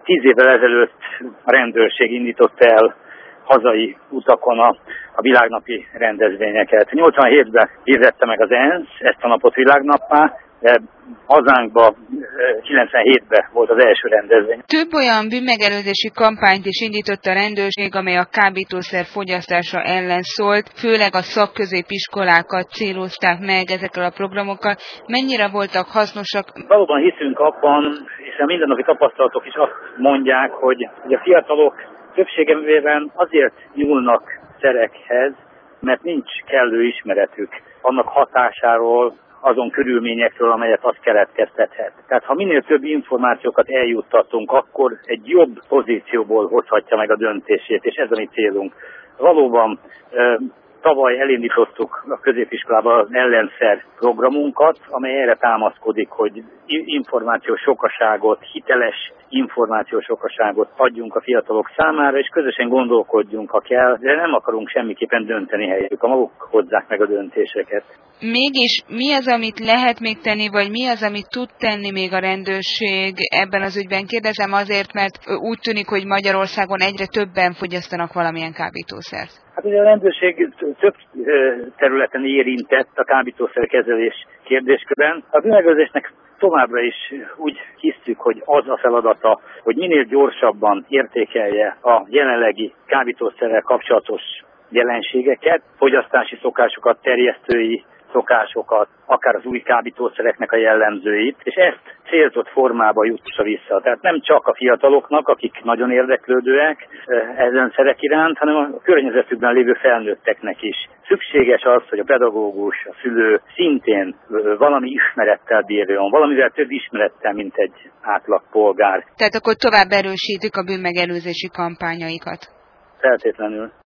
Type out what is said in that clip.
10 évvel ezelőtt a rendőrség indította el hazai utakon a világnapi rendezvényeket. 87-ben hirdette meg az ENSZ ezt a napot világnappá, de hazánkban 97-ben volt az első rendezvény. Több olyan bűnmegelőzési kampányt is indított a rendőrség, amely a kábítószer fogyasztása ellen szólt, főleg a szakközépiskolákat célozták meg ezekkel a programokkal. Mennyire voltak hasznosak? Valóban hiszünk abban, és a mindennapi tapasztalatok is azt mondják, hogy a fiatalok többségében azért nyúlnak szerekhez, mert nincs kellő ismeretük annak hatásáról, azon körülményekről, amelyet azt keletkeztethet. Tehát ha minél több információkat eljuttatunk, akkor egy jobb pozícióból hozhatja meg a döntését, és ez a mi célunk. Valóban tavaly elindítottuk a középiskolában az ellenszer programunkat, amely erre támaszkodik, hogy információs sokaságot, hiteles információs sokaságot adjunk a fiatalok számára, és közösen gondolkodjunk, ha kell, de nem akarunk semmiképpen dönteni helyük, a maguk hozzák meg a döntéseket. Mégis mi az, amit lehet még tenni, vagy mi az, amit tud tenni még a rendőrség ebben az ügyben? Kérdezem azért, mert úgy tűnik, hogy Magyarországon egyre többen fogyasztanak valamilyen kábítószert. Hát ugye a rendőrség több területen érintett a kábítószerkezelés kérdéskörben. A bűnmegelőzésnek továbbra is úgy hiszük, hogy az a feladata, hogy minél gyorsabban értékelje a jelenlegi kábítószerrel kapcsolatos jelenségeket, fogyasztási szokásokat, terjesztői szokásokat, akár az új kábítószereknek a jellemzőit, és ezt célzott formába juttassa vissza. Tehát nem csak a fiataloknak, akik nagyon érdeklődőek ezen szerek iránt, hanem a környezetükben lévő felnőtteknek is. Szükséges az, hogy a pedagógus, a szülő szintén valami ismerettel bírjon, valamivel több ismerettel, mint egy átlag polgár. Tehát akkor tovább erősítik a bűnmegelőzési kampányaikat. Feltétlenül.